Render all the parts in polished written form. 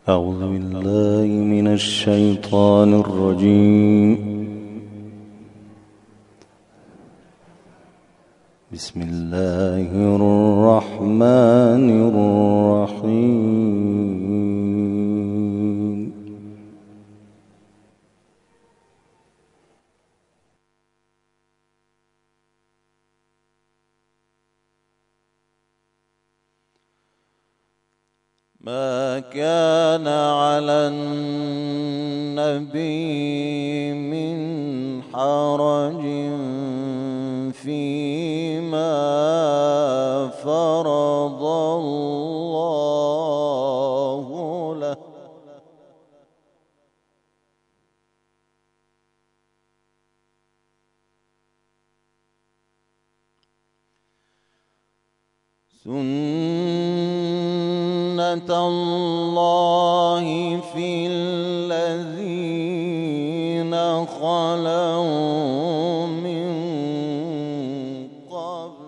أعوذ بالله من الشيطان الرجيم. بسم الله الرحمن الرحيم. ما كان على النبي من حرج فيما فرض الله له، سنة الله في الذين خلوا من قبل،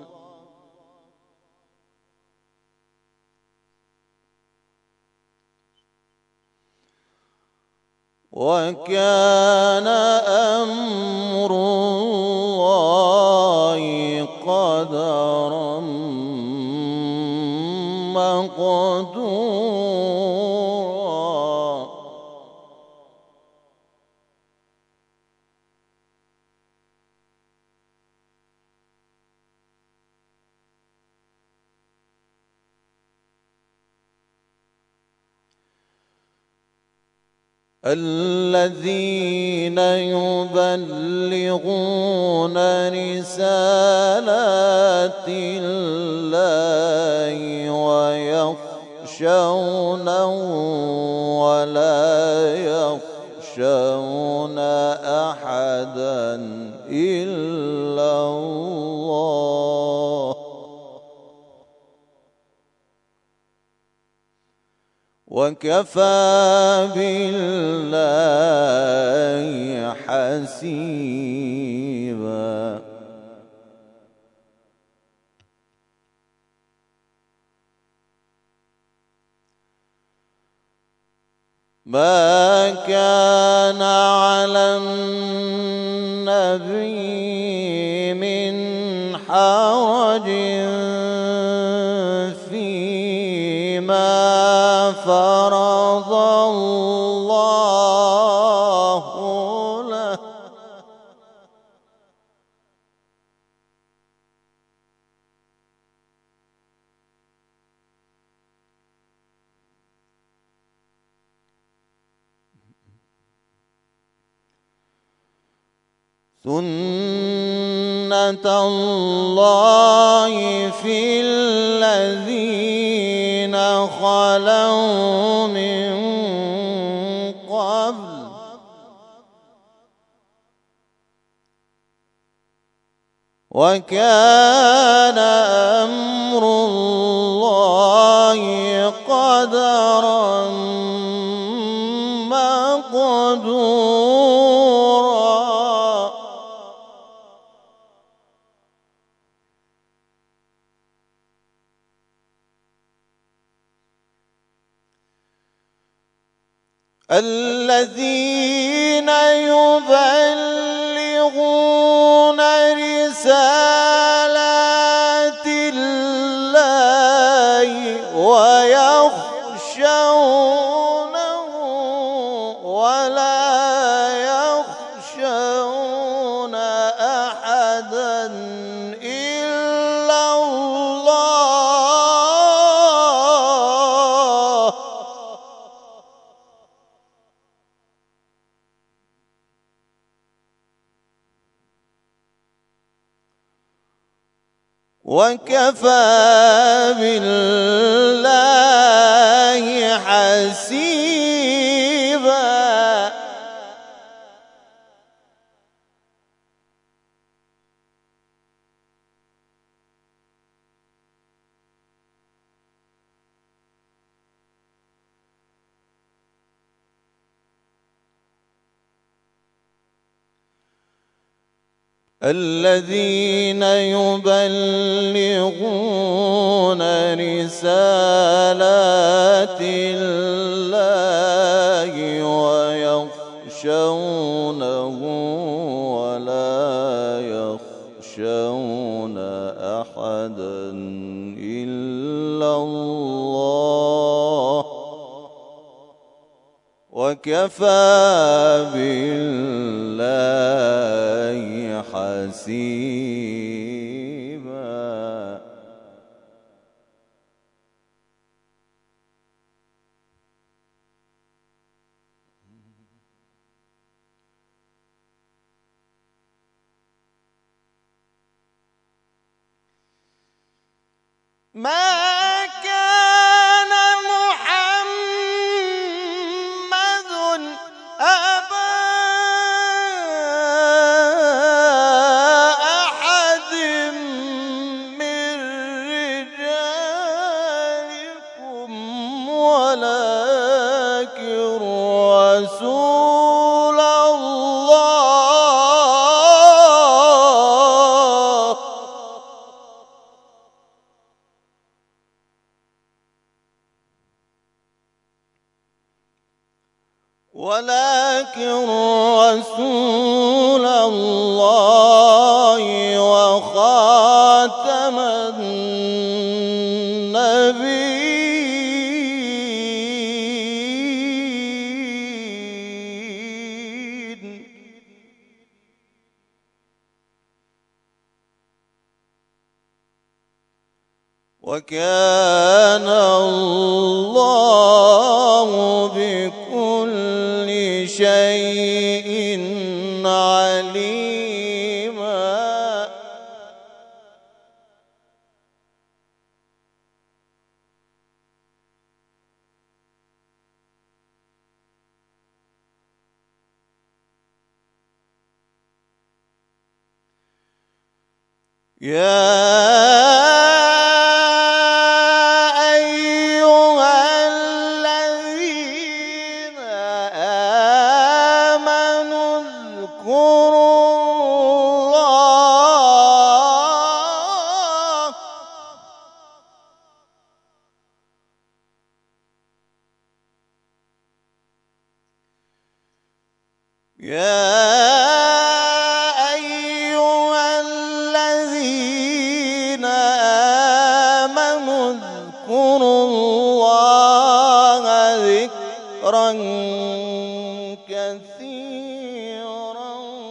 وكان أمر الله قدرا مقدورا. الذين يبلغون رسالات الله ويخشونه ولا يخشون أحدا إلا الله، وكفى بالله حسيبا. ما كان على النبي من حرج فيما فرض الله له، سنة الله في الذين خلوا من قبل، وكان أمر الله قدرا مقدورا. الذين يبلغون رسالات الله ويخشونه ولا يخشون أحدا إلا الله، وكفى بالله حسيبا. الذين يبلغون رسالات الله وكفى بالله حسيبا. ما كان محمد أبا أحد من رجالكم ولكن رسول الله وخاتم النبيين. وكان الله بكل شيء عليما. يا أيها الذين آمنوا اذكروا الله ذكرا كثيرا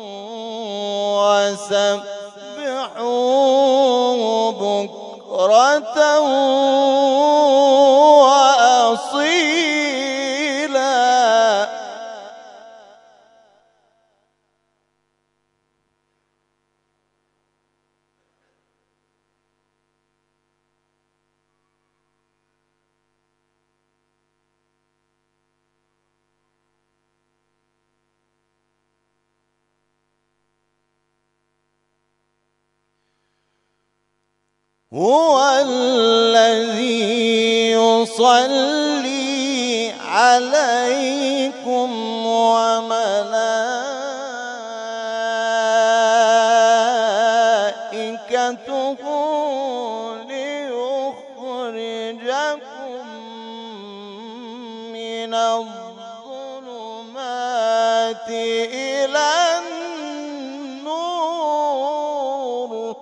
وسبحوه بكرة وأصيلا. هو الذي يصلي عليكم وملائكته ليخرجكم من الظلمات إلى النور.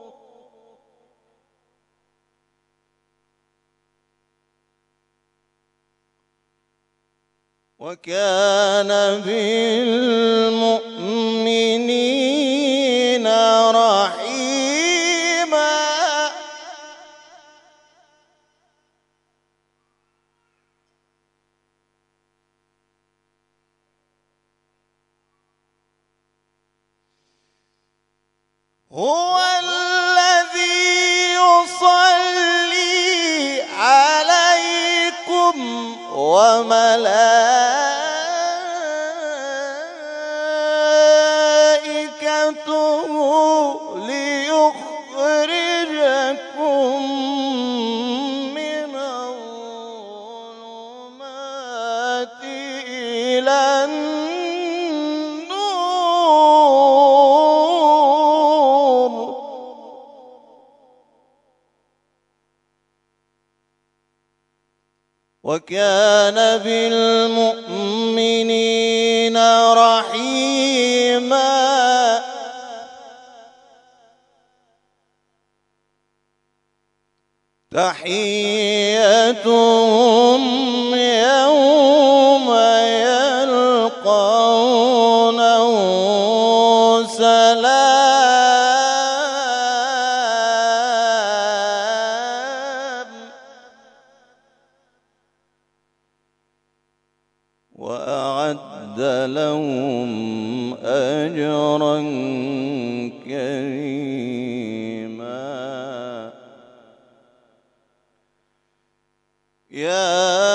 وكان بالمؤمنين رحيما. هو الذي يصلي عليكم وملائكته ليخرجكم من الظلمات إلى النور. وكان بالمؤمنين رحيما. تحيتهم يوم وأعد لهم أجرا كريما. يا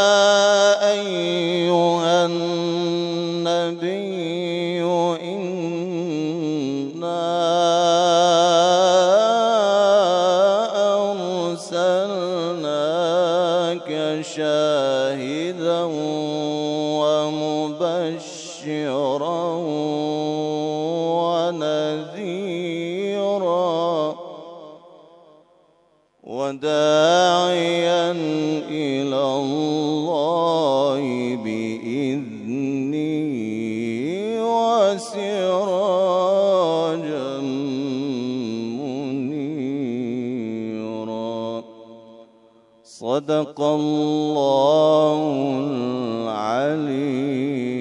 أيها النبي إنا أرسلناك شاهدا ومبشرا ونذيرا وداعيا إلى الله بإذنه وسراجا منيرا. صدق الله العليم.